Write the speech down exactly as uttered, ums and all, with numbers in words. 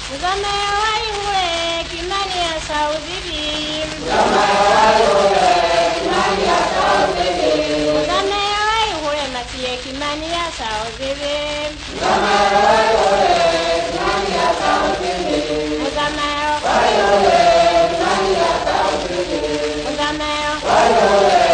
Uzame wali hule kimani ya sauzibi. Uzame wali hule kimani ya sauzibi. Uzame wali hule matie kimani ya sauzibi. Uzame wali hule kimani ya sauzibi. Uzame wali hule kimani ya sauzibi. Uzame wali hule